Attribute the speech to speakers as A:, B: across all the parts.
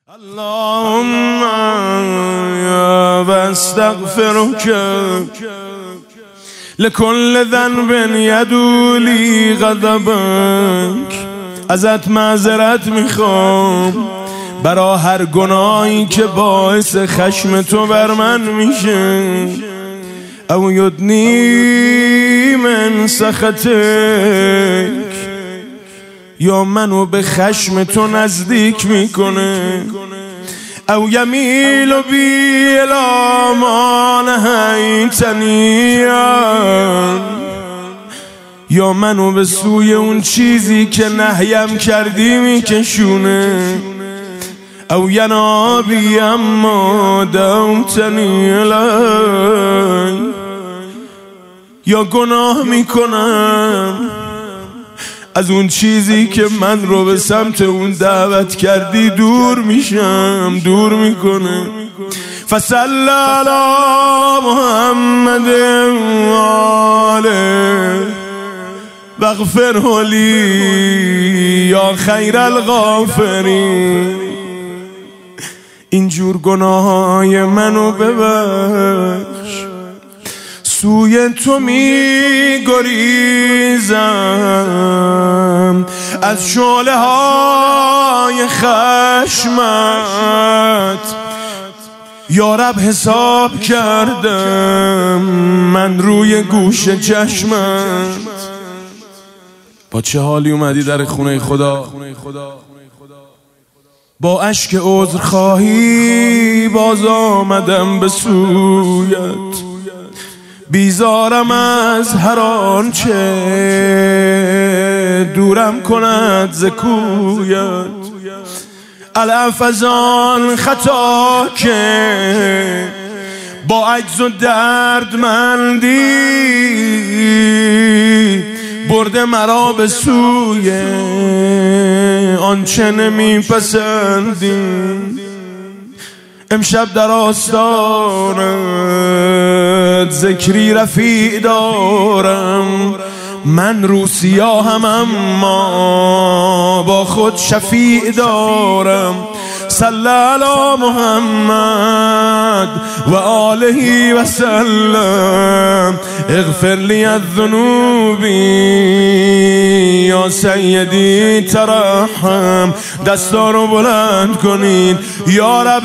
A: اللهم واستغفرك لكل ذنب يدولي غضبك. ازت معذرت میخوام برا هر گناهی که باعث خشم تو بر من میشه. او یدنی من سخطک، یا منو به خشم تو نزدیک میکنه. او یمیل بی الی ما نهیتنی، یا منو به سوی اون چیزی که نهیم کردی میکشونه. او ینابی اما دعوتنی الی، یا گناه میکنم از اون چیزی که من رو به سمت اون دعوت کردی دور میشم، دور میکنه. فصل علی محمد و آله واغفره لی یا خیر الغافرین. اینجور گناههای منو ببخش، سوی تو می گریزم از شعله های خشمت. یا رب حساب کردم من روی گوش چشمت. با چه حالی اومدی در خونه خدا؟ با اشک عذرخواهی باز آمدم به سویت. بیزارم از هر آنچه دورم کند ز کویت. العفو از آن خطا که با عجز و دردمندی برده مرا به سوی آنچه نمیپسندی. امشب در آستانت ذکری رفیع دارم. من رو سیاهم اما با خود شفیع دارم. صلی علی محمد و آله و سلم. اغفر لی الذنوب یا سیدی ترحم. دستا رو بلند کنین. یا رب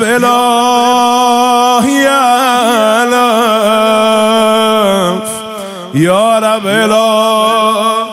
A: الهی الف، یا رب الهی